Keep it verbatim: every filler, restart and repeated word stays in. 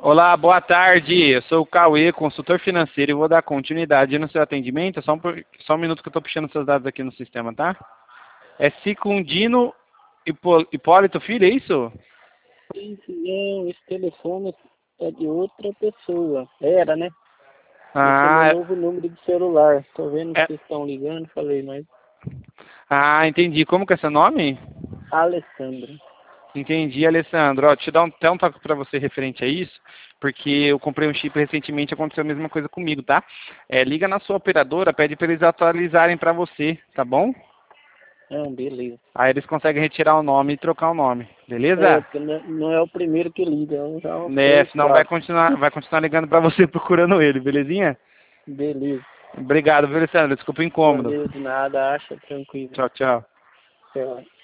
Olá, boa tarde. Eu sou o Cauê, consultor financeiro, e vou dar continuidade no seu atendimento. Só um, por- só um minuto que eu estou puxando seus dados aqui no sistema, tá? É Cicundino Hipó- Hipólito Filho, é isso? Esse, não, esse telefone é de outra pessoa. Era, né? Esse é meu Ah, novo número de celular. Tô vendo que é, vocês estão ligando, falei, mas... ah, entendi. Como que é seu nome? Alessandro. Entendi, Alessandro. Ó, deixa eu dar um, até um toque para você referente a isso, porque eu comprei um chip recentemente, aconteceu a mesma coisa comigo, tá? É, liga na sua operadora, pede para eles atualizarem para você, tá bom? Não, beleza. Aí eles conseguem retirar o nome e trocar o nome, É, beleza? porque não é não é o primeiro que liga, é já uns Né, três, senão vai quatro. continuar, vai continuar ligando para você procurando ele, belezinha? Beleza. Obrigado, viu, Alessandro? Desculpa o incômodo. Valeu, de nada, acha tranquilo. Tchau, tchau. Tchau.